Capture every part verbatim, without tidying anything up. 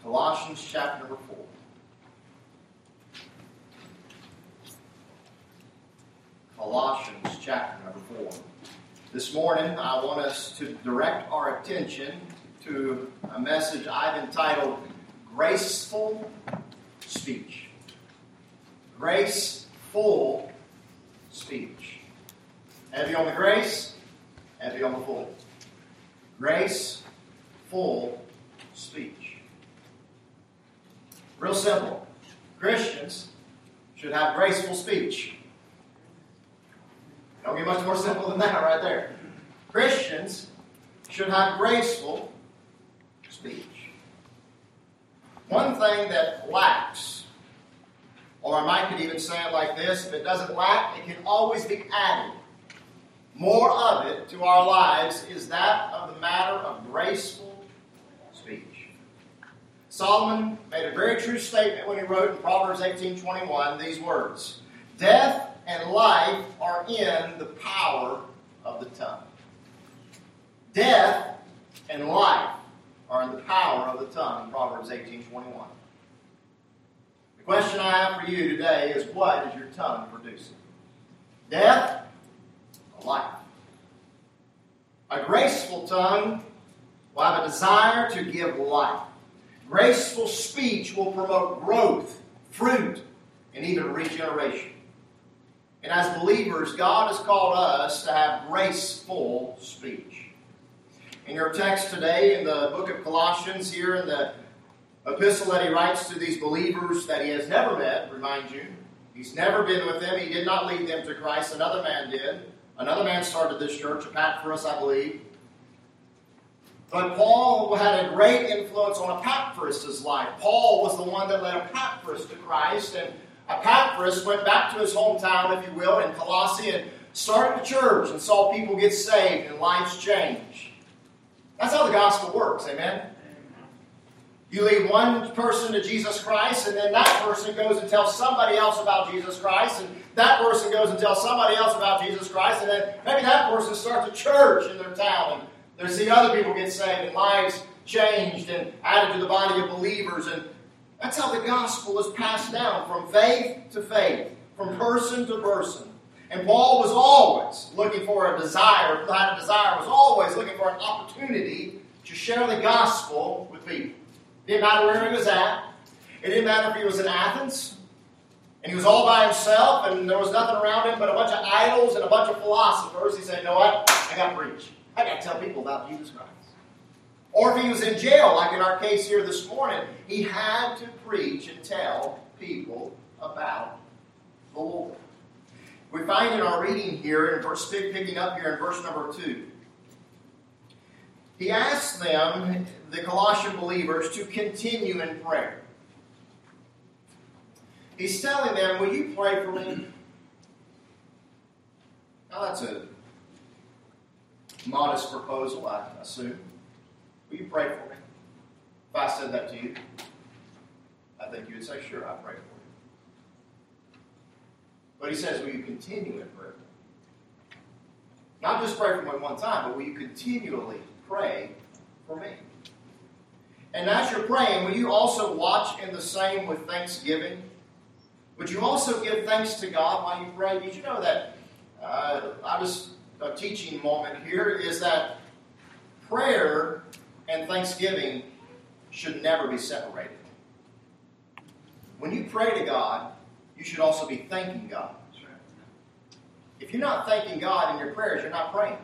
Colossians chapter number four. Colossians chapter number four. This morning, I want us to direct our attention to a message I've entitled Graceful Speech. Graceful speech. Heavy on the grace, heavy on the full. Graceful speech. Real simple. Christians should have graceful speech. Don't get much more simple than that right there. Christians should have graceful speech. One thing that lacks, or I might could even say it like this, if it doesn't lack, it can always be added. More of it to our lives is that of the matter of graceful speech. Solomon made a very true statement when he wrote in Proverbs eighteen twenty-one these words: "Death and life are in the power of the tongue." Death and life are in the power of the tongue, Proverbs eighteen twenty-one. The question I have for you today is, what is your tongue producing? Death or life? A graceful tongue will have a desire to give life. Graceful speech will promote growth, fruit, and even regeneration. And as believers, God has called us to have graceful speech. In your text today, in the book of Colossians, here in the epistle that he writes to these believers that he has never met, remind you, he's never been with them. He did not lead them to Christ. Another man did. Another man started this church, Epaphras, I believe. But Paul had a great influence on Epaphras' life. Paul was the one that led Epaphras to Christ, and Epaphras went back to his hometown, if you will, in Colossae, and started a church and saw people get saved and lives change. That's how the gospel works, amen? You lead one person to Jesus Christ, and then that person goes and tells somebody else about Jesus Christ, and that person goes and tells somebody else about Jesus Christ, and then maybe that person starts a church in their town, and they see other people get saved and lives changed and added to the body of believers. And that's how the gospel is passed down from faith to faith, from person to person. And Paul was always looking for a desire, had a desire, was always looking for an opportunity to share the gospel with people. It didn't matter where he was at. It didn't matter if he was in Athens and he was all by himself and there was nothing around him but a bunch of idols and a bunch of philosophers. He said, you know what? I got to preach. I got to tell people about Jesus Christ. Or if he was in jail, like in our case here this morning, he had to preach and tell people about the Lord. We find in our reading here, in verse, picking up here in verse number two, he asked them, the Colossian believers, to continue in prayer. He's telling them, will you pray for me? Now that's a modest proposal, I assume. Will you pray for me? If I said that to you, I think you would say, sure, I'll pray for you. But he says, will you continue in prayer? Not just pray for me one time, but will you continually pray for me? And as you're praying, will you also watch in the same with thanksgiving? Would you also give thanks to God while you pray? Did you know that, uh, I just, a teaching moment here, is that prayer and thanksgiving should never be separated. When you pray to God, you should also be thanking God. If you're not thanking God in your prayers, you're not praying.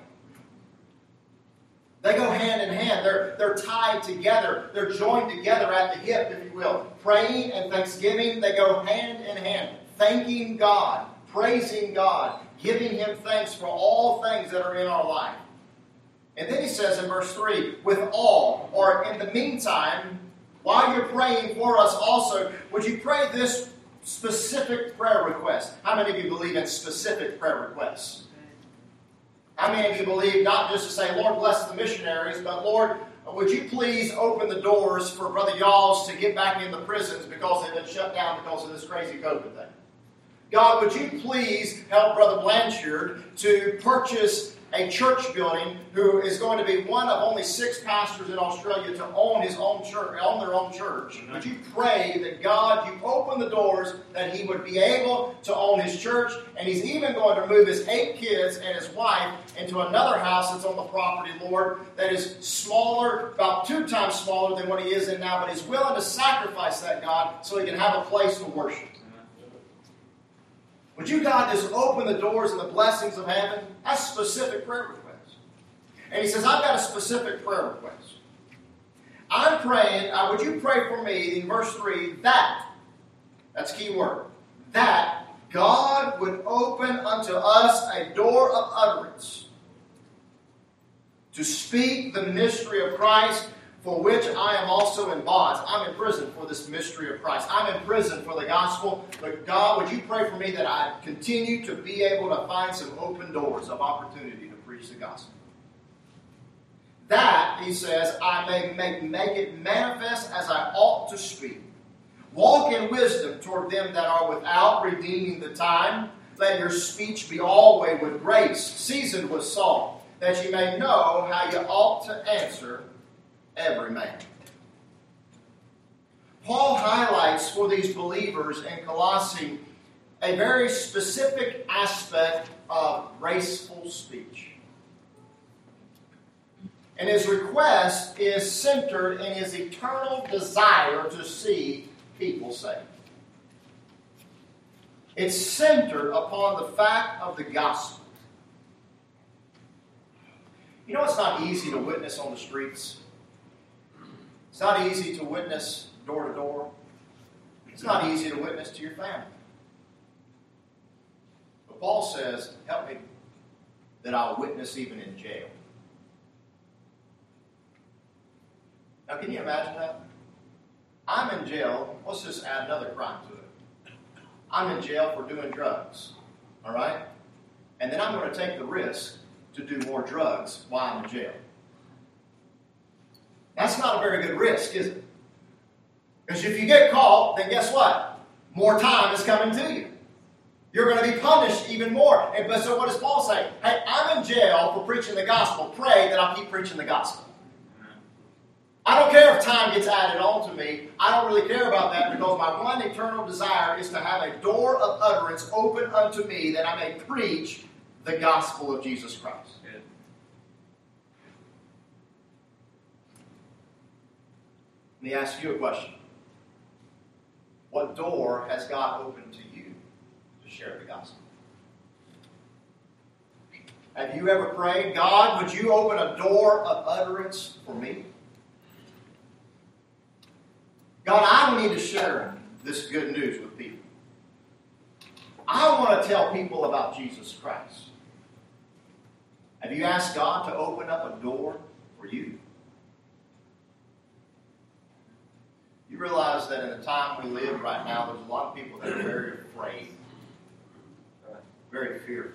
They go hand in hand. They're, they're tied together. They're joined together at the hip, if you will. Praying and thanksgiving, they go hand in hand. Thanking God, praising God, giving Him thanks for all things that are in our life. And then he says in verse three, with all, or in the meantime, while you're praying for us also, would you pray this specific prayer request? How many of you believe in specific prayer requests? How many of you believe not just to say, Lord, bless the missionaries, but Lord, would you please open the doors for Brother Yalls to get back in the prisons because they've been shut down because of this crazy COVID thing? God, would you please help Brother Blanchard to purchase a church building who is going to be one of only six pastors in Australia to own his own church, own their own church, mm-hmm. would you pray that God, you open the doors that he would be able to own his church, and he's even going to move his eight kids and his wife into another house that's on the property, Lord, that is smaller, about two times smaller than what he is in now, but he's willing to sacrifice that, God, so he can have a place to worship. Would you, God, just open the doors and the blessings of heaven? That's a specific prayer request. And he says, I've got a specific prayer request. I'm praying, uh, would you pray for me, in verse three, that, that's key word, that God would open unto us a door of utterance to speak the mystery of Christ, for which I am also in bonds. I'm in prison for this mystery of Christ. I'm in prison for the gospel. But God, would you pray for me that I continue to be able to find some open doors of opportunity to preach the gospel? That, he says, I may make, make it manifest as I ought to speak. Walk in wisdom toward them that are without, redeeming the time. Let your speech be always with grace, seasoned with salt, that you may know how you ought to answer every man. Paul highlights for these believers in Colossae a very specific aspect of graceful speech. And his request is centered in his eternal desire to see people saved. It's centered upon the fact of the gospel. You know, it's not easy to witness on the streets. It's not easy to witness door to door. It's not easy to witness to your family. But Paul says, help me that I'll witness even in jail. Now, can you imagine that? I'm in jail. Let's just add another crime to it. I'm in jail for doing drugs. All right? And then I'm going to take the risk to do more drugs while I'm in jail. That's not a very good risk, is it? Because if you get caught, then guess what? More time is coming to you. You're going to be punished even more. And so what does Paul say? Hey, I'm in jail for preaching the gospel. Pray that I'll keep preaching the gospel. I don't care if time gets added on to me. I don't really care about that, because my one eternal desire is to have a door of utterance open unto me that I may preach the gospel of Jesus Christ. Good. Let me ask you a question. What door has God opened to you to share the gospel? Have you ever prayed, God, would you open a door of utterance for me? God, I need to share this good news with people. I want to tell people about Jesus Christ. Have you asked God to open up a door for you? You realize that in the time we live right now, there's a lot of people that are very afraid, very fearful.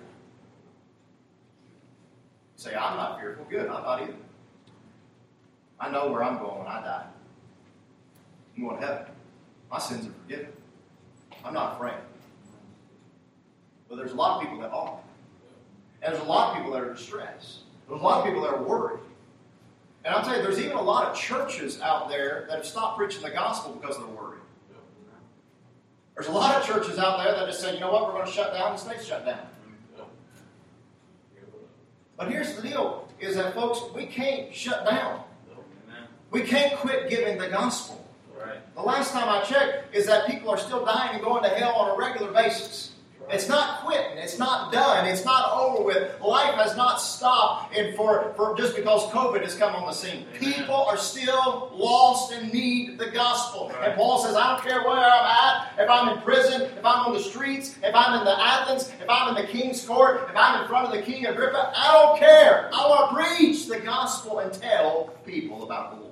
You say, I'm not fearful. Good, I'm not either. I know where I'm going when I die. I'm going to heaven. My sins are forgiven. I'm not afraid. But there's a lot of people that are. And there's a lot of people that are distressed. There's a lot of people that are worried. And I'll tell you, there's even a lot of churches out there that have stopped preaching the gospel because they're worried. There's a lot of churches out there that just say, you know what, we're going to shut down and stay shut down. But here's the deal, is that, folks, we can't shut down. We can't quit giving the gospel. The last time I checked is that people are still dying and going to hell on a regular basis. It's not quitting. It's not done. It's not over with. Life has not stopped and for, for just because COVID has come on the scene. Amen. People are still lost and need the gospel. Right. And Paul says, I don't care where I'm at, if I'm in prison, if I'm on the streets, if I'm in the Athens, if I'm in the king's court, if I'm in front of the king Agrippa, I don't care. I want to preach the gospel and tell people about the Lord.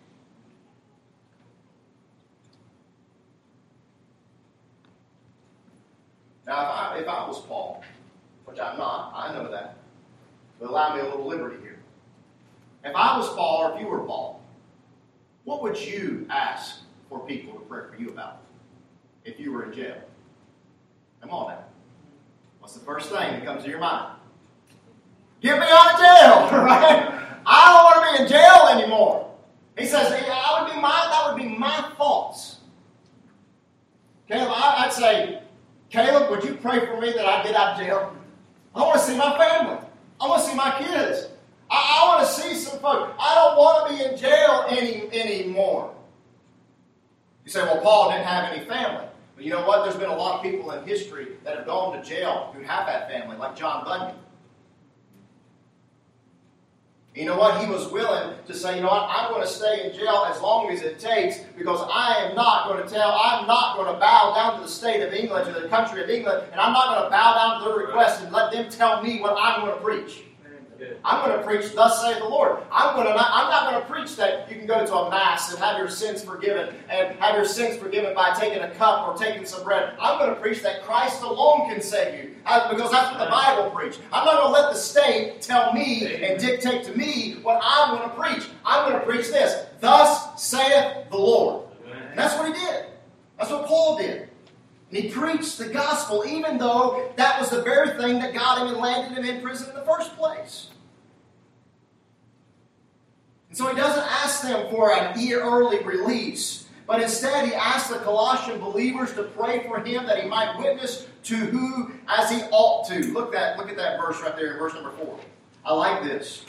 Now, if I, if I was Paul, which I'm not, I know that, but allow me a little liberty here. If I was Paul, or if you were Paul, what would you ask for people to pray for you about if you were in jail? Come on now. What's the first thing that comes to your mind? Get me out of jail, right? I don't want to be in jail anymore. He says, hey, that would be my, that would be my thoughts. Caleb, I, I'd say, Caleb, would you pray for me that I get out of jail? I want to see my family. I want to see my kids. I, I want to see some folks. I don't want to be in jail any anymore. You say, well, Paul didn't have any family. But you know what? There's been a lot of people in history that have gone to jail who have had family, like John Bunyan. You know what? He was willing to say, you know what? I'm going to stay in jail as long as it takes because I am not going to tell, I'm not going to bow down to the state of England, to the country of England, and I'm not going to bow down to their request and let them tell me what I'm going to preach. I'm going to preach, thus saith the Lord. I'm going to not, I'm not going to preach that you can go to a mass and have your sins forgiven and have your sins forgiven by taking a cup or taking some bread. I'm going to preach that Christ alone can save you because that's what the Bible preaches. I'm not going to let the state tell me and dictate to me what I'm going to preach. I'm going to preach this, thus saith the Lord. And that's what he did. That's what Paul did. And he preached the gospel even though that was the very thing that got him and landed him in prison in the first place. And so he doesn't ask them for an early release, but instead he asks the Colossian believers to pray for him that he might witness to who as he ought to. Look at, look at that verse right there in verse number four. I like this.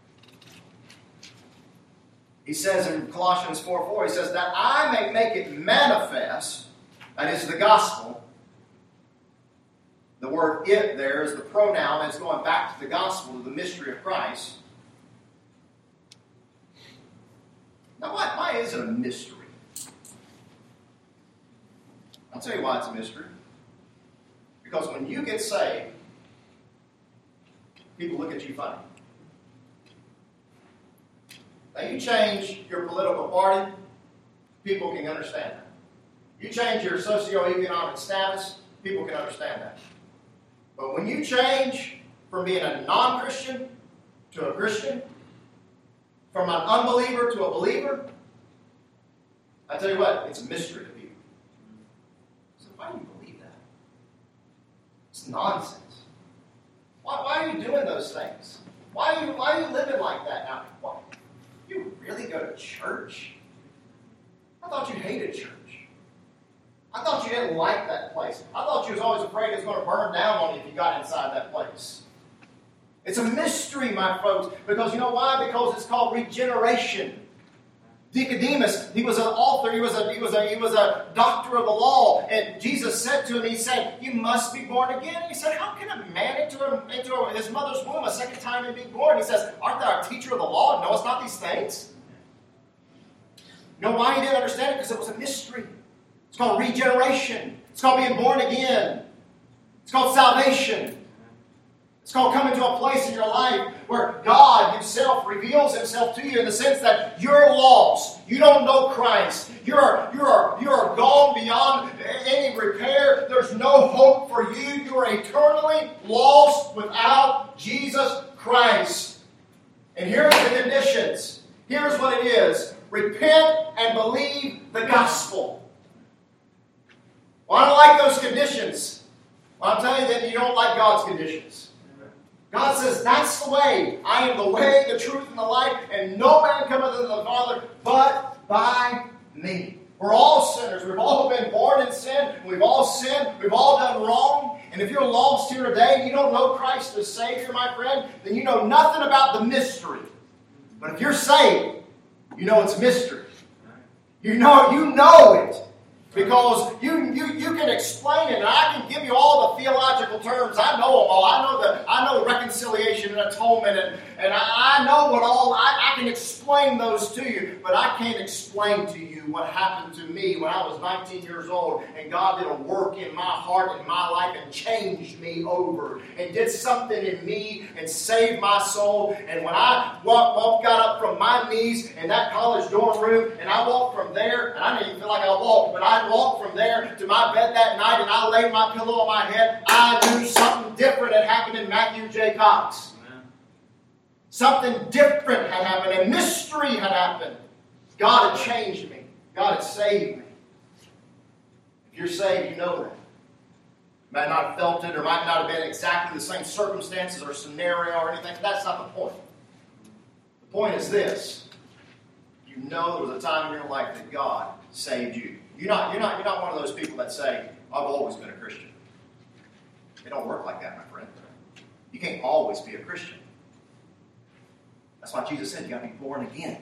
He says in Colossians four four, he says, that I may make it manifest, that is the gospel. The word it there is the pronoun that's going back to the gospel, to the mystery of Christ. Now, why, why is it a mystery? I'll tell you why it's a mystery. Because when you get saved, people look at you funny. Now, you change your political party, people can understand that. You change your socioeconomic status, people can understand that. But when you change from being a non-Christian to a Christian, from an unbeliever to a believer, I tell you what, it's a mystery to people. So why do you believe that? It's nonsense. Why, why are you doing those things? Why are you, why are you living like that now? Why, you really go to church? I thought you hated church. I thought you didn't like that place. I thought you was always afraid it was going to burn down on you if you got inside that place. It's a mystery, my folks, because you know why? Because it's called regeneration. Nicodemus, he was an author, he was a, he was a, he was a doctor of the law, and Jesus said to him, he said, you must be born again. And he said, how can a man enter, into his mother's womb a second time and be born? He says, aren't thou a teacher of the law? Knowest not these things? You know why he didn't understand it? Because it was a mystery. It's called regeneration. It's called being born again. It's called salvation. It's called coming to a place in your life where God himself reveals himself to you in the sense that you're lost. You don't know Christ. You're, you're, you're gone beyond any repair. There's no hope for you. You are eternally lost without Jesus Christ. And here's the conditions. Here's what it is. Repent and believe the gospel. Well, I don't like those conditions. Well, I'll tell you that you don't like God's conditions. God says, that's the way. I am the way, the truth, and the life, and no man cometh unto the Father but by me. We're all sinners. We've all been born in sin. We've all sinned. We've all done wrong. And if you're lost here today and you don't know Christ as Savior, my friend, then you know nothing about the mystery. But if you're saved, you know it's mystery. You know, you know it. Because you, you, you can explain it, and I can give you all the theological terms. I know them all. I know the I know reconciliation and atonement, and, and I, I know what all I, I can explain those to you, but I can't explain to you what happened to me when I was nineteen years old, and God did a work in my heart and my life and changed me over, and did something in me and saved my soul. And when I walked, walked got up from my knees in that college dorm room, and I walked from there, and I didn't even feel like I walked, but I walked from there to my bed that night and I laid my pillow on my head, I knew something different had happened in Matthew J. Cox. Amen. Something different had happened. A mystery had happened. God had changed me. God had saved me. If you're saved, you know that. Might not have felt it, or might not have been exactly the same circumstances or scenario or anything. That's not the point. The point is this. You know there was a time in your life that God saved you. You're not, you're not, you're not one of those people that say, I've always been a Christian. It don't work like that, my friend. You can't always be a Christian. That's why Jesus said you got to be born again.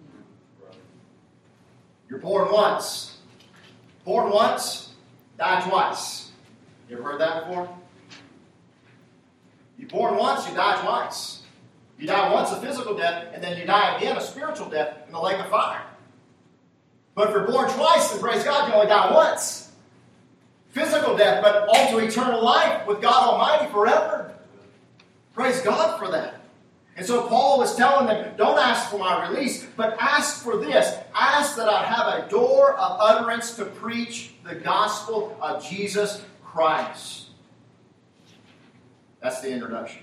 You're born once. Born once, die twice. You ever heard that before? You're born once, you die twice. You die once a physical death, and then you die again a spiritual death in the lake of fire. But if you're born twice, then praise God, you only die once. Physical death, but on to eternal life with God Almighty forever. Praise God for that. And so Paul was telling them, don't ask for my release, but ask for this. Ask that I have a door of utterance to preach the gospel of Jesus Christ. That's the introduction.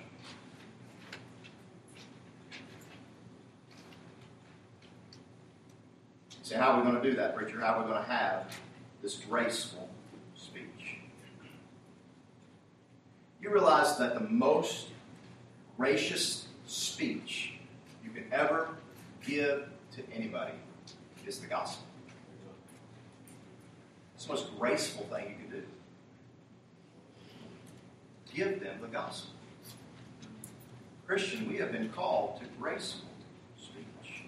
See, how are we going to do that, preacher? How are we going to have this graceful speech? You realize that the most gracious speech you can ever give to anybody is the gospel. It's the most graceful thing you can do. Give them the gospel. Christian, we have been called to graceful speech.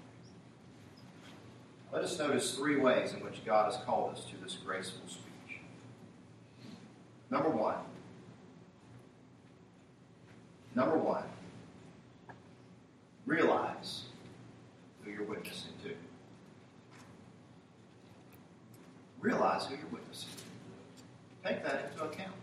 Let us notice three ways in which God has called us to this graceful speech. Number one. Number one. Realize who you're witnessing to. Realize who you're witnessing to. Take that into account.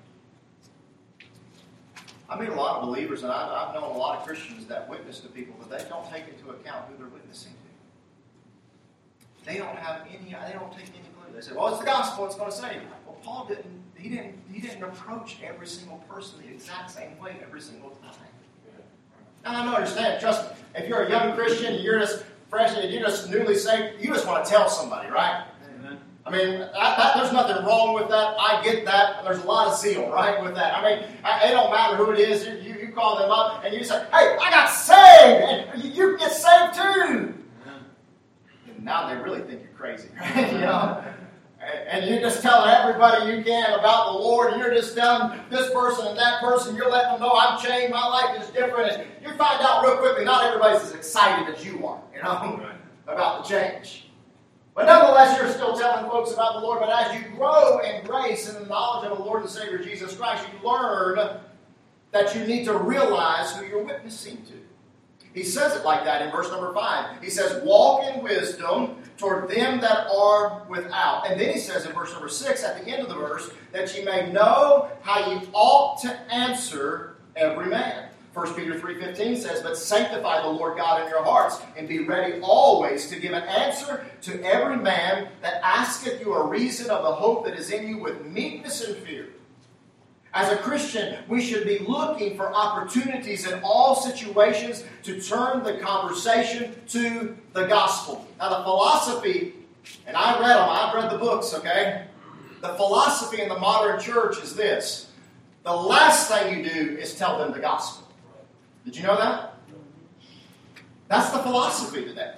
I mean, a lot of believers, and I've, I've known a lot of Christians that witness to people, but they don't take into account who they're witnessing to. They don't have any, they don't take any clue. They say, well, it's the gospel, it's going to save you. Well, Paul didn't, he didn't, he didn't approach every single person the exact same way every single time. Now, I don't understand. Trust me. If you're a young Christian, you're just fresh, and you're just newly saved, you just want to tell somebody, right? Amen. I mean, that, that, there's nothing wrong with that. I get that. There's a lot of zeal, right, with that. I mean, I, it don't matter who it is. You, you, you call them up, and you say, hey, I got saved, and you, you get saved too. Amen. And now they really think you're crazy, right? You know? And you're just telling everybody you can about the Lord, and you're just telling this person and that person, you're letting them know I'm changed, my life is different. And you find out real quickly, not everybody's as excited as you are, you know, right, about the change. But nonetheless, you're still telling folks about the Lord. But as you grow in grace and in the knowledge of the Lord and Savior Jesus Christ, you learn that you need to realize who you're witnessing to. He says it like that in verse number five. He says, walk in wisdom toward them that are without. And then he says in verse number six, at the end of the verse, that ye may know how ye ought to answer every man. First Peter three fifteen says, but sanctify the Lord God in your hearts, and be ready always to give an answer to every man that asketh you a reason of the hope that is in you with meekness and fear. As a Christian, we should be looking for opportunities in all situations to turn the conversation to the gospel. Now, the philosophy, and I read them, I've read the books, okay? The philosophy in the modern church is this. The last thing you do is tell them the gospel. Did you know that? That's the philosophy today.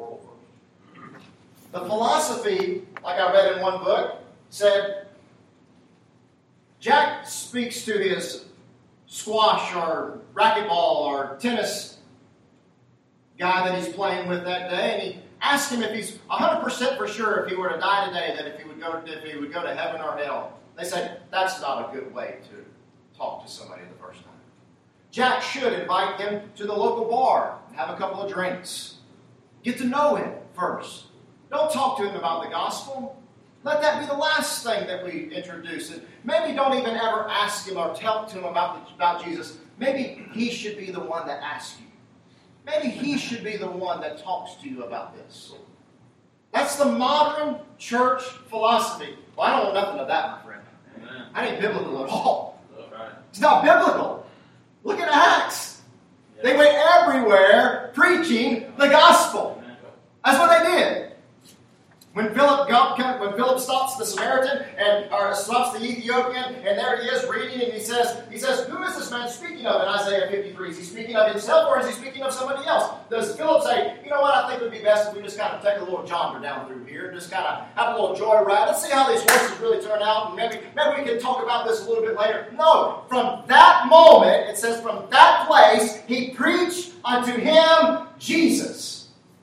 The philosophy, like I read in one book, said, Jack speaks to his squash or racquetball or tennis guy that he's playing with that day, and he asks him if he's one hundred percent for sure if he were to die today, that if he would go to, if he would go to heaven or hell. They said, that's not a good way to talk to somebody the first time. Jack should invite him to the local bar and have a couple of drinks. Get to know him first. Don't talk to him about the gospel. Let that be the last thing that we introduce. And maybe don't even ever ask him or tell to him about, the, about Jesus. Maybe he should be the one that asks you. Maybe he should be the one that talks to you about this. That's the modern church philosophy. Well, I don't know nothing of that, my friend. Amen. That ain't biblical at all. Right. It's not biblical. Look at Acts. Yeah. They went everywhere preaching the gospel. That's what they did. When Philip when Philip stops the Samaritan and or stops the Ethiopian, and there he is reading, and he says, he says, who is this man speaking of in Isaiah fifty-three? Is he speaking of himself, or is he speaking of somebody else? Does Philip say, you know what, I think it would be best if we just kind of take a little jaunder down through here and just kind of have a little joyride. Let's see how these horses really turn out, and maybe, maybe we can talk about this a little bit later. No, from that moment, it says, from that place, he preached unto him Jesus.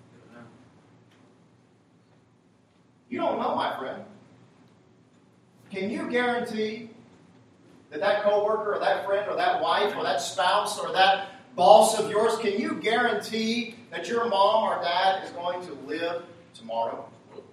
You don't know, my friend. Can you guarantee that that coworker or that friend or that wife or that spouse or that boss of yours, can you guarantee that your mom or dad is going to live tomorrow?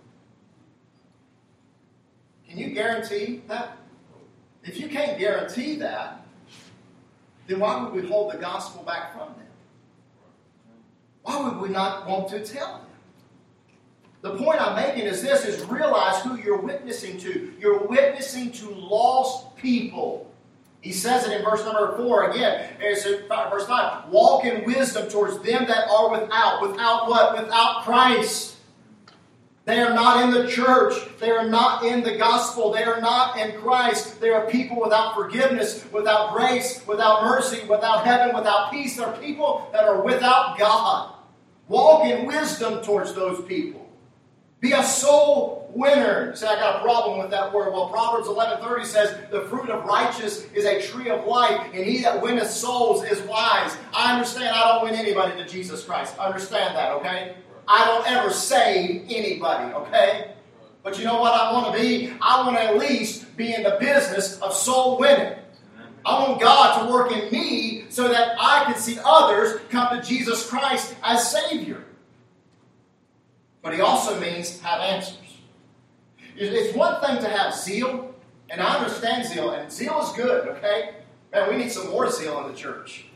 Can you guarantee that? If you can't guarantee that, then why would we hold the gospel back from them? Why would we not want to tell them? The point I'm making is this, is realize who you're witnessing to. You're witnessing to lost people. He says it in verse number four again. It's in verse five. Walk in wisdom towards them that are without. Without what? Without Christ. They are not in the church. They are not in the gospel. They are not in Christ. They are people without forgiveness, without grace, without mercy, without heaven, without peace. They are people that are without God. Walk in wisdom towards those people. Be a soul winner. You say, I got a problem with that word. Well, Proverbs eleven thirty says, the fruit of righteousness is a tree of life, and he that winneth souls is wise. I understand I don't win anybody to Jesus Christ. Understand that, okay? I don't ever save anybody, okay? But you know what I want to be? I want to at least be in the business of soul winning. I want God to work in me so that I can see others come to Jesus Christ as Savior. But he also means have answers. It's one thing to have zeal, and I understand zeal, and zeal is good, okay? Man, we need some more zeal in the church.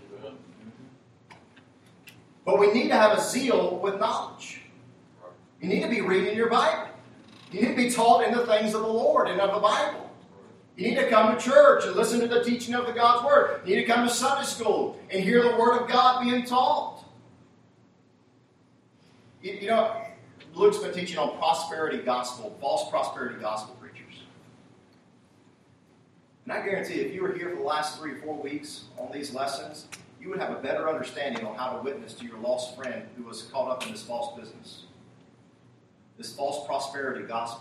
But we need to have a zeal with knowledge. You need to be reading your Bible. You need to be taught in the things of the Lord and of the Bible. You need to come to church and listen to the teaching of the God's Word. You need to come to Sunday school and hear the Word of God being taught. You, you know, Luke's been teaching on prosperity gospel, false prosperity gospel preachers. And I guarantee if you were here for the last three or four weeks on these lessons, you would have a better understanding on how to witness to your lost friend who was caught up in this false business. This false prosperity gospel.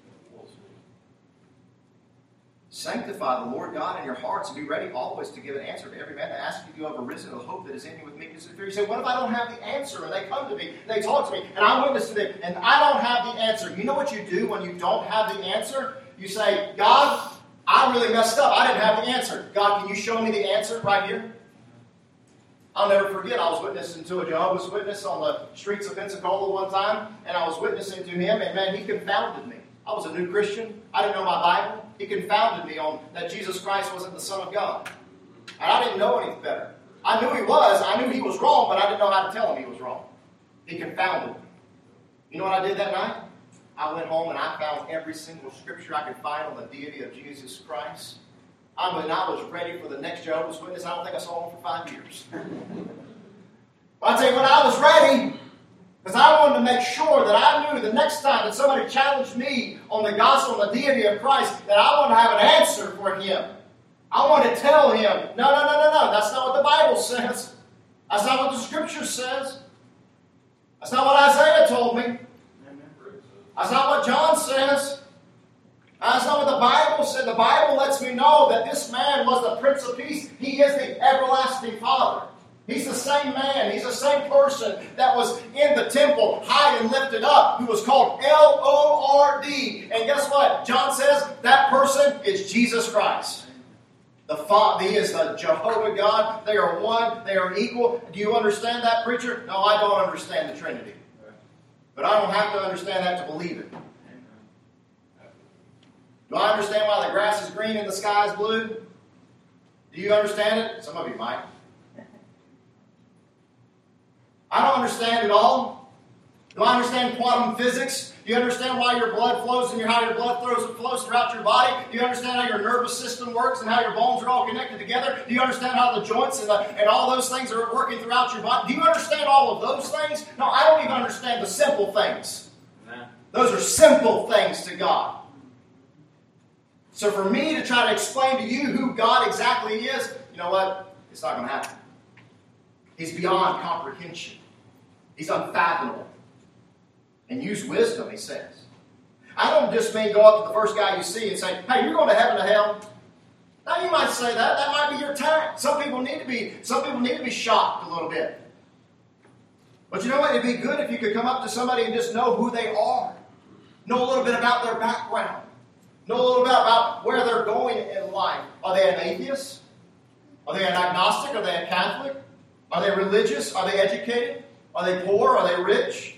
Sanctify the Lord God in your hearts and be ready always to give an answer to every man that asks you. You have arisen to the hope that is in you with meekness and fear. You say, what if I don't have the answer? And they come to me, they talk to me, and I witness to them, and I don't have the answer. You know what you do when you don't have the answer? You say, God, I really messed up. I didn't have the answer. God, can you show me the answer right here? I'll never forget, I was witnessing to a Jehovah's Witness on the streets of Pensacola one time, and I was witnessing to him, and man, he confounded me. I was a new Christian. I didn't know my Bible. He confounded me on that Jesus Christ wasn't the Son of God. And I didn't know any better. I knew he was. I knew he was wrong, but I didn't know how to tell him he was wrong. He confounded me. You know what I did that night? I went home and I found every single scripture I could find on the deity of Jesus Christ. I mean, I was ready for the next Jehovah's Witness. I don't think I saw one for five years. But I tell you what, I was ready. Because I wanted to make sure that I knew the next time that somebody challenged me on the gospel and the deity of Christ, that I want to have an answer for him. I want to tell him, no, no, no, no, no, that's not what the Bible says. That's not what the Scripture says. That's not what Isaiah told me. That's not what John says. That's not what the Bible said. The Bible lets me know that this man was the Prince of Peace. He is the everlasting Father. He's the same man. He's the same person that was in the temple, high and lifted up, who was called L O R D. And guess what? John says that person is Jesus Christ. The Father, He is the Jehovah God. They are one. They are equal. Do you understand that, preacher? No, I don't understand the Trinity. But I don't have to understand that to believe it. Do I understand why the grass is green and the sky is blue? Do you understand it? Some of you might. I don't understand it all. Do I understand quantum physics? Do you understand why your blood flows and how your blood flows, flows throughout your body? Do you understand how your nervous system works and how your bones are all connected together? Do you understand how the joints and, the, and all those things are working throughout your body? Do you understand all of those things? No, I don't even understand the simple things. Those are simple things to God. So for me to try to explain to you who God exactly is, you know what? It's not going to happen. He's beyond comprehension. He's unfathomable. And use wisdom, he says. I don't just mean go up to the first guy you see and say, hey, you're going to heaven or hell. Now you might say that. That might be your time. Some people need to be, some people need to be shocked a little bit. But you know what? It'd be good if you could come up to somebody and just know who they are. Know a little bit about their background. Know a little bit about where they're going in life. Are they an atheist? Are they an agnostic? Are they a Catholic? Are they religious? Are they educated? Are they poor? Are they rich?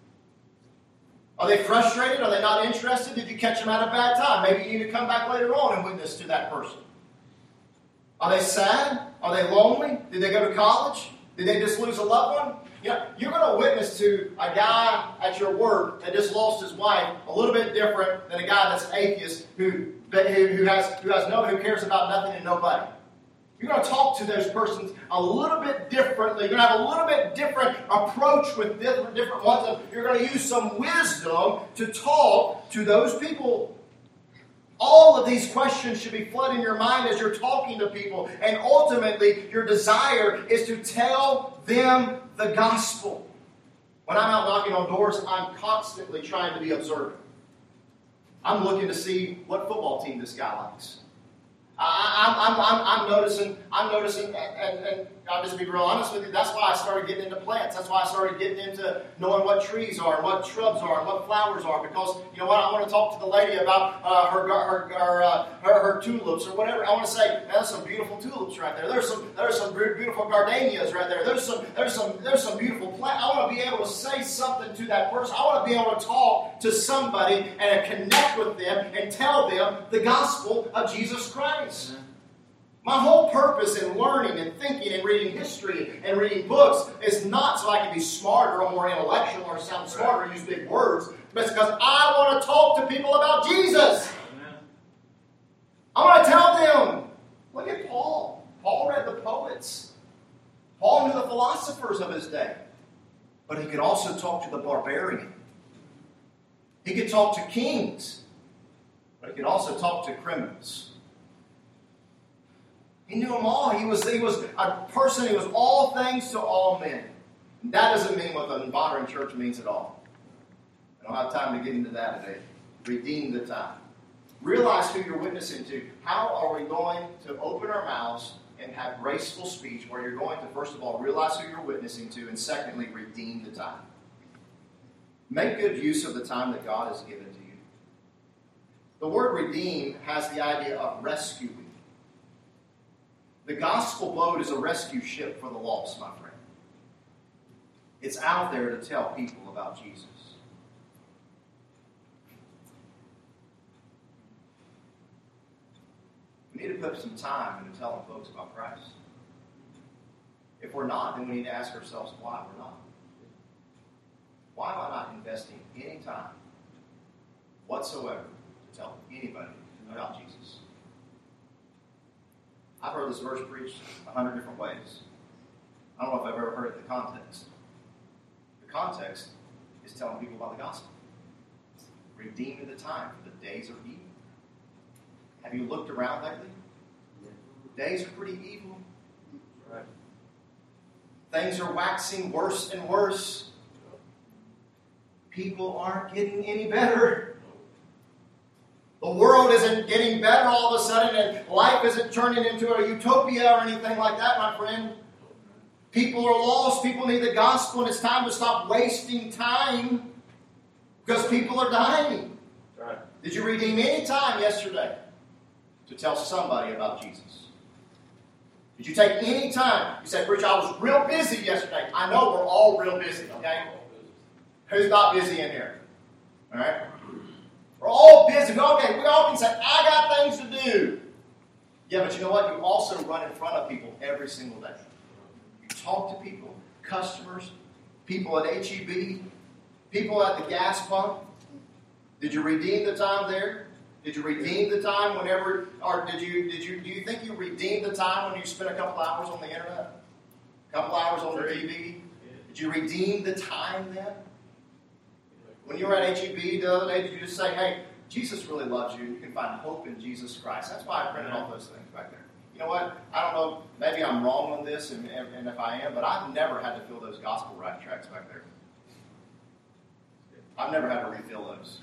Are they frustrated? Are they not interested? Did you catch them at a bad time? Maybe you need to come back later on and witness to that person. Are they sad? Are they lonely? Did they go to college? Did they just lose a loved one? You know, you're going to witness to a guy at your work that just lost his wife a little bit different than a guy that's atheist who, who, who has who has no who cares about nothing and nobody. You're going to talk to those persons a little bit differently. You're going to have a little bit different approach with different, different ones. And you're going to use some wisdom to talk to those people. All of these questions should be flooding your mind as you're talking to people. And ultimately, your desire is to tell them the gospel. When I'm out knocking on doors, I'm constantly trying to be observant. I'm looking to see what football team this guy likes. I, I'm, I'm, I'm noticing, I'm noticing, and, and, and I'll just be real honest with you, that's why I started getting into plants. That's why I started getting into knowing what trees are, and what shrubs are, and what flowers are. Because, you know what, I want to talk to the lady about uh, her, her, her, uh, her, her tulips or whatever. I want to say, there's some beautiful tulips right there. There's some, there's some beautiful gardenias right there. There's some, there's some, there's some beautiful plants. I want to be able to say something to that person. I want to be able to talk to somebody and connect with them and tell them the gospel of Jesus Christ. My whole purpose in learning and thinking and reading history and reading books is not so I can be smarter or more intellectual or sound smarter or use big words, but it's because I want to talk to people about Jesus. I want to tell them. Look at Paul. Paul read the poets. Paul knew the philosophers of his day. But he could also talk to the barbarian. He could talk to kings. But he could also talk to criminals. He knew them all. He was, he was a person, he was all things to all men. And that doesn't mean what the modern church means at all. I don't have time to get into that today. Redeem the time. Realize who you're witnessing to. How are we going to open our mouths and have graceful speech where you're going to, first of all, realize who you're witnessing to, and secondly, redeem the time. Make good use of the time that God has given to you. The word redeem has the idea of rescuing. The gospel boat is a rescue ship for the lost, my friend. It's out there to tell people about Jesus. We need to put some time into telling folks about Christ. If we're not, then we need to ask ourselves why we're not. Why am I not investing any time whatsoever to tell anybody about Jesus? I've heard this verse preached a hundred different ways. I don't know if I've ever heard it in the context. The context is telling people about the gospel. Redeeming the time, for the days are evil. Have you looked around lately? Days are pretty evil. Right. Things are waxing worse and worse. People aren't getting any better. The world isn't getting better all of a sudden, and life isn't turning into a utopia or anything like that, my friend. People are lost. People need the gospel, and it's time to stop wasting time because people are dying. Right. Did you redeem any time yesterday to tell somebody about Jesus? Did you take any time? You said, Preacher, I was real busy yesterday. I know we're all real busy, okay? Who's not busy in here? All right? We're all busy. Okay, we all can say, I got things to do. Yeah, but you know what? You also run in front of people every single day. You talk to people, customers, people at H E B, people at the gas pump. Did you redeem the time there? Did you redeem the time whenever, or did you, did you, do you think you redeemed the time when you spent a couple hours on the internet? A couple hours on the T V? Did you redeem the time then? When you were at H E B the other day, did you just say, hey, Jesus really loves you and you can find hope in Jesus Christ? That's why I printed all those things back there. You know what? I don't know, maybe I'm wrong on this, and, and, and if I am, but I've never had to fill those gospel right tracks back there. I've never had to refill those.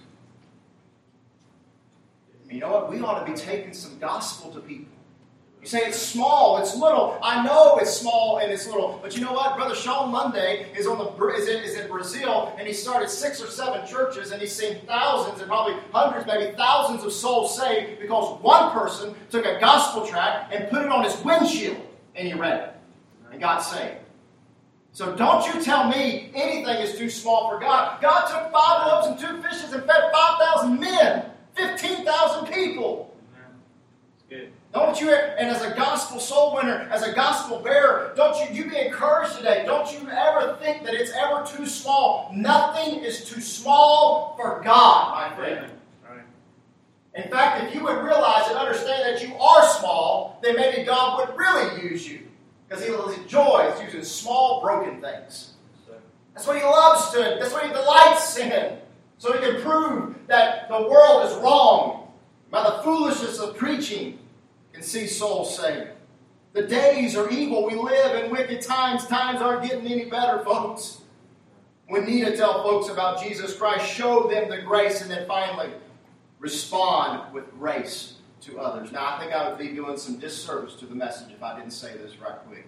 And you know what? We ought to be taking some gospel to people. You say it's small, it's little. I know it's small and it's little. But you know what? Brother Sean Monday is on the is in, is in Brazil, and he started six or seven churches, and he's seen thousands and probably hundreds, maybe thousands of souls saved because one person took a gospel tract and put it on his windshield, and he read it, and got saved. So don't you tell me anything is too small for God. God took five loaves and two fishes and fed five thousand men, fifteen thousand people. That's good. Don't you, and as a gospel soul winner, as a gospel bearer, don't you, you be encouraged today. Don't you ever think that it's ever too small. Nothing is too small for God, my friend. Right. In fact, if you would realize and understand that you are small, then maybe God would really use you. Because He enjoys using small, broken things. That's what He loves to, that's what He delights in. So He can prove that the world is wrong by the foolishness of preaching. And see souls saved. The days are evil. We live in wicked times. Times aren't getting any better, folks. We need to tell folks about Jesus Christ, show them the grace, and then finally respond with grace to others. Now, I think I would be doing some disservice to the message if I didn't say this right quick.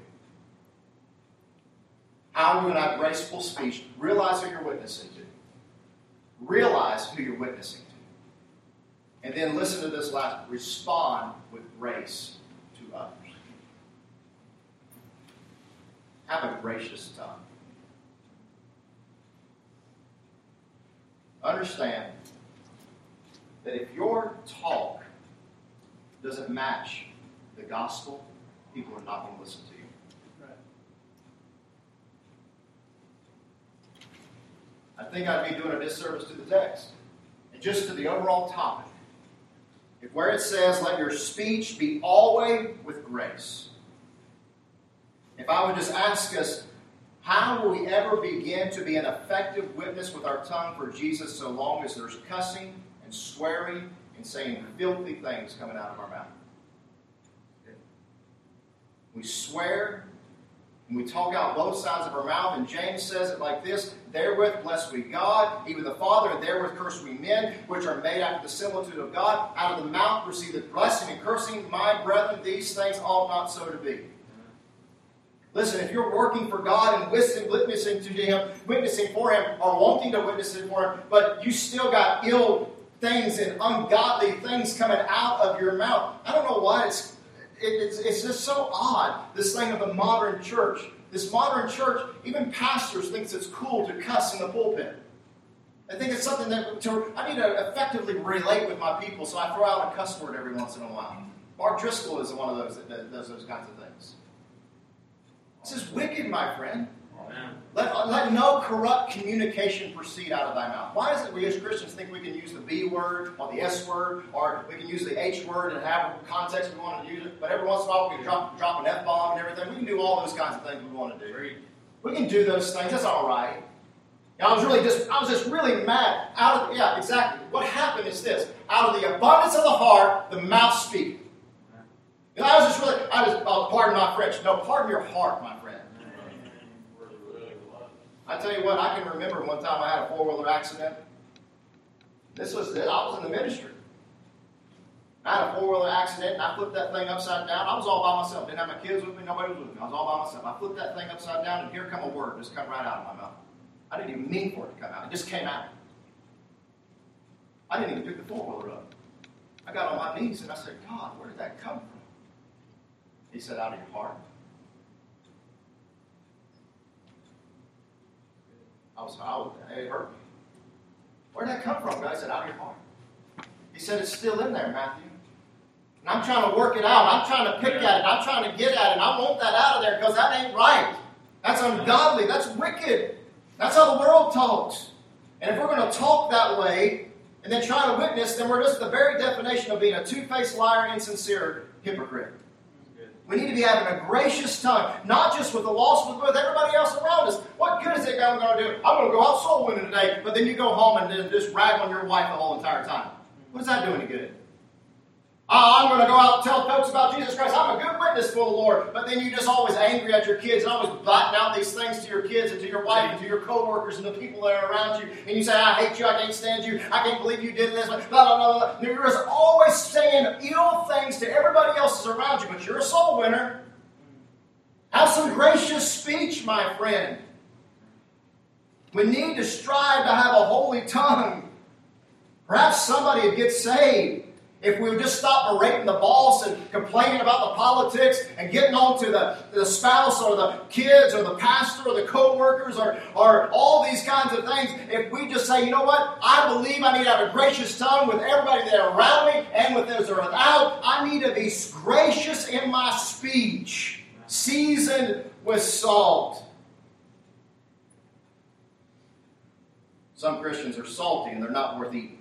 How are we going to have graceful speech? Realize who you're witnessing to. Realize who you're witnessing to. And then listen to this last. Respond with grace to others. Have a gracious tongue. Understand that if your talk doesn't match the gospel, people are not going to listen to you. Right. I think I'd be doing a disservice to the text. And just to the overall topic. If where it says, let your speech be always with grace. If I would just ask us, how will we ever begin to be an effective witness with our tongue for Jesus so long as there's cussing and swearing and saying filthy things coming out of our mouth? We swear and we talk out both sides of our mouth, and James says it like this: therewith bless we God, even the Father, and therewith curse we men, which are made after the similitude of God. Out of the mouth proceedeth blessing and cursing. My brethren, these things ought not so to be. Listen, if you're working for God and witnessing to Him, witnessing for Him, or wanting to witness for Him, but you still got ill things and ungodly things coming out of your mouth, I don't know why it's It, it's, it's just so odd, this thing of the modern church. This modern church, even pastors think it's cool to cuss in the pulpit. I think it's something that to, I need to effectively relate with my people, so I throw out a cuss word every once in a while. Mark Driscoll is one of those that, that does those kinds of things. This is wicked, my friend. Let, let no corrupt communication proceed out of thy mouth. Why is it we as Christians think we can use the B word or the S word, or we can use the H word and have context we want to use it, but every once in a while we can drop, drop an F-bomb and everything. We can do all those kinds of things we want to do. We can do those things. That's all right. Now, I was really just, I was just really mad. Out of, yeah, exactly. What happened is this: out of the abundance of the heart, the mouth speaks. And I was just really, I was, oh, pardon my French. No, pardon your heart, my friend. I tell you what, I can remember one time I had a four-wheeler accident. This was, I was in the ministry. I had a four-wheeler accident, and I flipped that thing upside down. I was all by myself. Didn't have my kids with me. Nobody was with me. I was all by myself. I flipped that thing upside down, and here come a word just come right out of my mouth. I didn't even mean for it to come out. It just came out. I didn't even pick the four-wheeler up. I got on my knees, and I said, God, where did that come from? He said, out of your heart. I was, I was, it hurt me. Where did that come from, God? I said, out of your heart. He said, it's still in there, Matthew. And I'm trying to work it out. I'm trying to pick at it. I'm trying to get at it. And I want that out of there because that ain't right. That's ungodly. That's wicked. That's how the world talks. And if we're going to talk that way and then try to witness, then we're just the very definition of being a two-faced liar, insincere hypocrite. We need to be having a gracious tongue, not just with the lost, but with everybody else around us. What good is it I'm going to do? I'm going to go out soul winning today, but then you go home and then just rag on your wife the whole entire time. What does that do any good? Oh, I'm going to go out and tell folks about Jesus Christ. I'm a good witness for the Lord. But then you're just always angry at your kids and always blatting out these things to your kids and to your wife and to your co-workers and the people that are around you. And you say, I hate you, I can't stand you, I can't believe you did this. Blah, blah, blah, blah. You're just always saying ill things to everybody else around you, but you're a soul winner. Have some gracious speech, my friend. We need to strive to have a holy tongue. Perhaps somebody would get saved if we would just stop berating the boss and complaining about the politics and getting on to the, the spouse or the kids or the pastor or the co-workers or, or all these kinds of things. If we just say, you know what, I believe I need to have a gracious tongue with everybody that are around me and with those that are without. I need to be gracious in my speech, seasoned with salt. Some Christians are salty and they're not worth eating.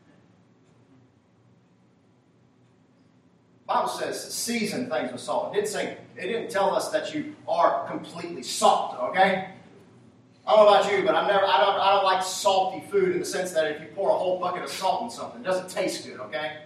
The Bible says season things with salt. It didn't say, it didn't tell us that you are completely salt, okay? I don't know about you, but I've never, I don't, I don't like salty food in the sense that if you pour a whole bucket of salt in something, it doesn't taste good, okay?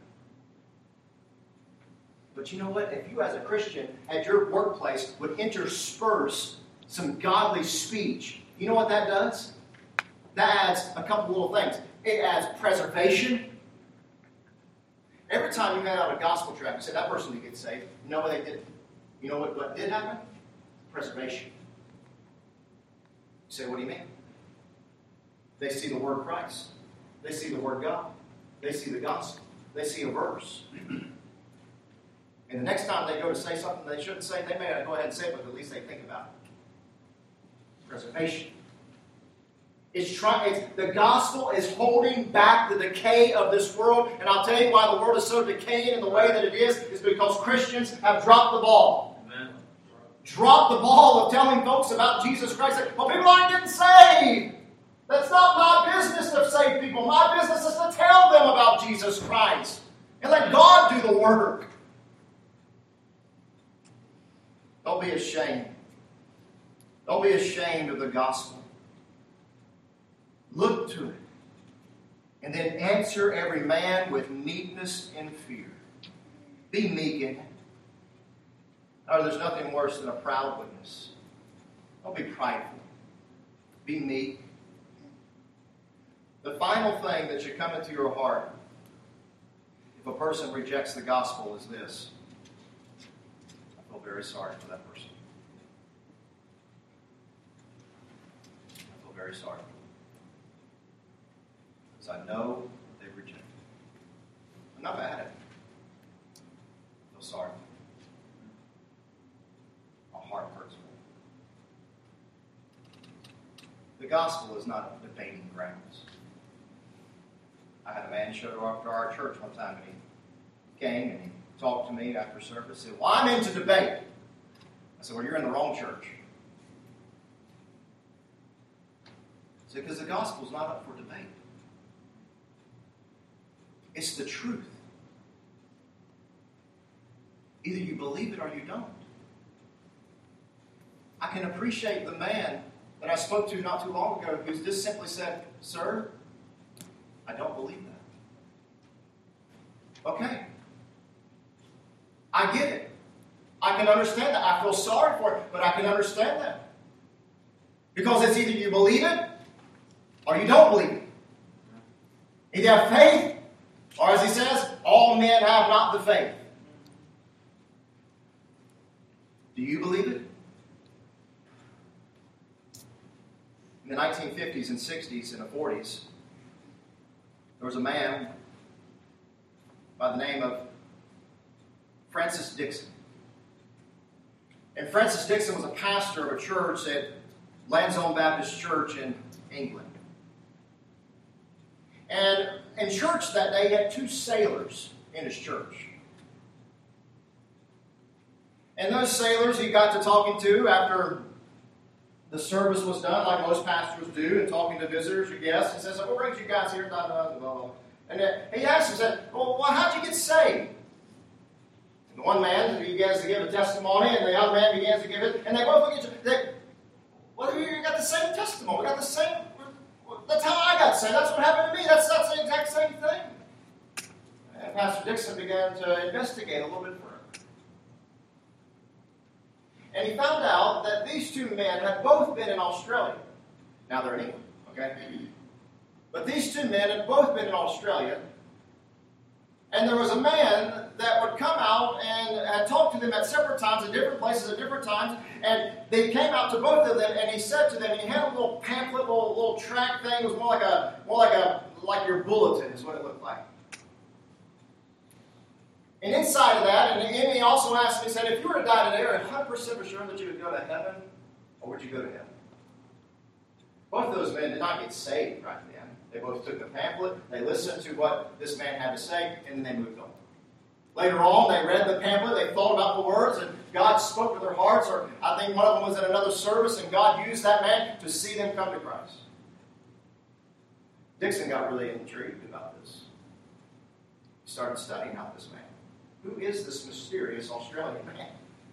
But you know what? If you as a Christian at your workplace would intersperse some godly speech, you know what that does? That adds a couple little things. It adds preservation. Every time you hand out a gospel tract, you say, that person did get saved. No, they didn't. You know what, what did happen? Preservation. You say, what do you mean? They see the word Christ. They see the word God. They see the gospel. They see a verse. And the next time they go to say something they shouldn't say, they may not go ahead and say it, but at least they think about it. Preservation. It's trying. It's, the gospel is holding back the decay of this world. And I'll tell you why the world is so decaying in the way that it is, is because Christians have dropped the ball. Amen. Dropped the ball of telling folks about Jesus Christ. Well, people aren't getting saved. That's not my business to save people. My business is to tell them about Jesus Christ. And let God do the work. Don't be ashamed. Don't be ashamed of the gospel. Look to it. And then answer every man with meekness and fear. Be meek in it. Oh, there's nothing worse than a proud witness. Don't be prideful. Be meek. The final thing that should come into your heart if a person rejects the gospel is this. I feel very sorry for that person. I feel very sorry. I know they reject it. I'm not mad at it. I feel sorry. My heart hurts for it. The gospel is not a debating grounds. I had a man show up to our church one time, and he came and he talked to me after service. He said, well, I'm into debate. I said, well, you're in the wrong church. I said, because the gospel is not up for debate. It's the truth. Either you believe it or you don't. I can appreciate the man that I spoke to not too long ago who just simply said, sir, I don't believe that. Okay. I get it. I can understand that. I feel sorry for it, but I can understand that. Because it's either you believe it or you don't believe it. Either you have faith, or as he says, all men have not the faith. Do you believe it? In the nineteen fifties and sixties and the forties, there was a man by the name of Francis Dixon. And Francis Dixon was a pastor of a church at Lansdowne Baptist Church in England. And in church that day, he had two sailors in his church. And those sailors he got to talking to after the service was done, like most pastors do, and talking to visitors or guests. He says, what brings you guys here? Blah, blah, blah, blah. And he asked him, said, well, how'd you get saved? And the one man begins to give a testimony, and the other man begins to give it, and they both look at each other. They, well, you got the same testimony. We got the same. That's how I got saved. That's what happened to me. That's, that's the exact same thing. And Pastor Dixon began to investigate a little bit further. And he found out that these two men had both been in Australia. Now they're in England, okay? But these two men had both been in Australia. And there was a man that would come out and had talked to them at separate times, at different places, at different times. And they came out to both of them, and he said to them, and he had a little pamphlet, little little tract thing. It was more like a more like a like your bulletin is what it looked like. And inside of that, and he also asked me, he said, if you were to die today, are you one hundred percent for sure that you would go to heaven, or would you go to hell? Both of those men did not get saved right then. They both took the pamphlet, they listened to what this man had to say, and then they moved on. Later on, they read the pamphlet, they thought about the words, and God spoke to their hearts, or I think one of them was at another service, and God used that man to see them come to Christ. Dixon got really intrigued about this. He started studying out this man. Who is this mysterious Australian man?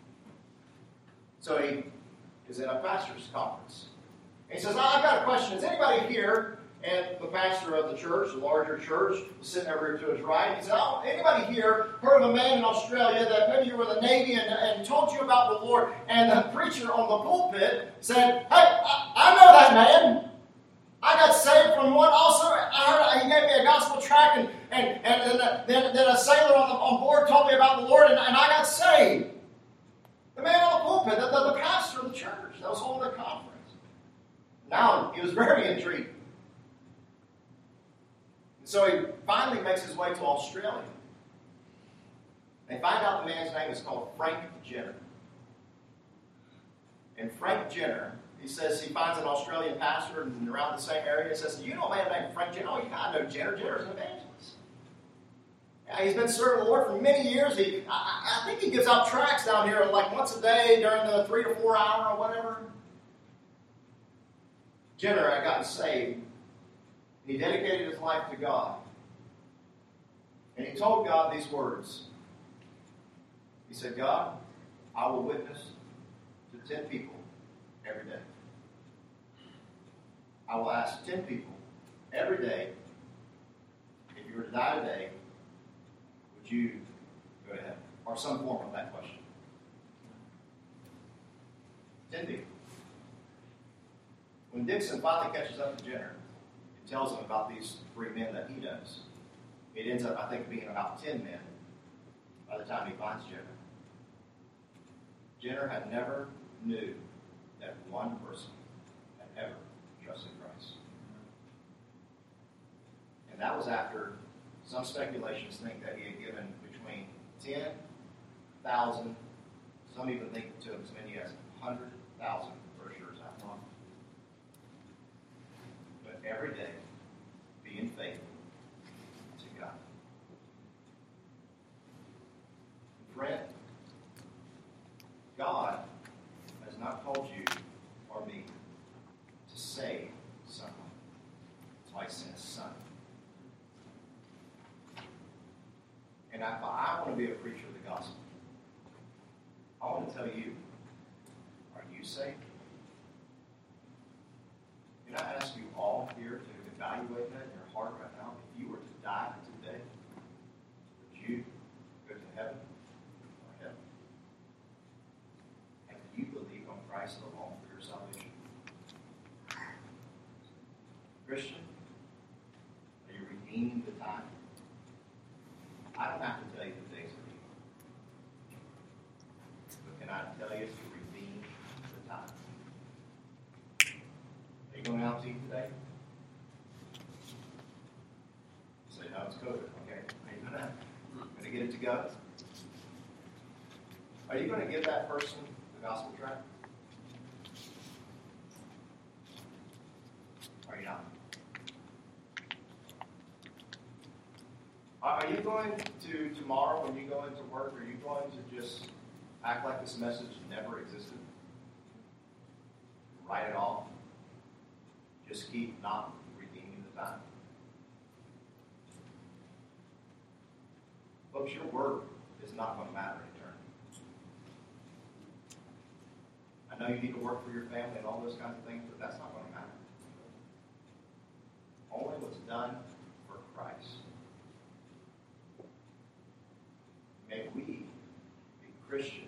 So he is at a pastor's conference. And he says, I've got a question. Is anybody here? And the pastor of the church, the larger church, was sitting over to his right. He said, oh, anybody here heard of a man in Australia that maybe you were in the Navy and, and told you about the Lord? And the preacher on the pulpit said, hey, I, I know that man. I got saved from one also. I heard he gave me a gospel tract, and, and, and then, then, then a sailor on, the, on board told me about the Lord, and, and I got saved. The man on the pulpit, the, the, the pastor of the church that was holding the conference. Now, he was very intrigued. So he finally makes his way to Australia. They find out the man's name is called Frank Jenner. And Frank Jenner, he says he finds an Australian pastor in around the same area. He says, you know a man named Frank Jenner? Oh, yeah, I know Jenner. Jenner's an evangelist. Yeah, he's been serving the Lord for many years. He, I, I think he gives out tracts down here like once a day during the three to four hour or whatever. Jenner had gotten saved. He dedicated his life to God. And he told God these words. He said, God, I will witness to ten people every day. I will ask ten people every day, if you were to die today, would you go to heaven? Or some form of that question. Ten people. When Dixon finally catches up to Jenner, tells him about these three men that he knows. It ends up, I think, being about ten men by the time he finds Jenner. Jenner had never knew that one person had ever trusted Christ. And that was after some speculations think that he had given between ten thousand, some even think it took as many as one hundred thousand brochures out. But every day, being faithful to God. Friend, God has not called you or me to save someone. That's why he sent his son. And if I want to be a preacher of the gospel, I want to tell you, are you saved? Can I ask you all here to evaluate that in your heart right now? If you were to die today, would you go to heaven or hell? And do you believe on Christ alone for your salvation? Christian, are you redeeming the time? I don't have to tell you the days of evil. But can I tell you to redeem the time? Are you going out to eat today? You say, no, it's COVID. Okay. Are you going to, going to get it to go? Are you going to give that person the gospel tract? Are you not? Are you going to, tomorrow when you go into work, are you going to just act like this message never existed? Write it off? Just keep not redeeming the time? Folks, your work is not going to matter in eternity. I know you need to work for your family and all those kinds of things, but that's not going to matter. Only what's done for Christ. May we be Christians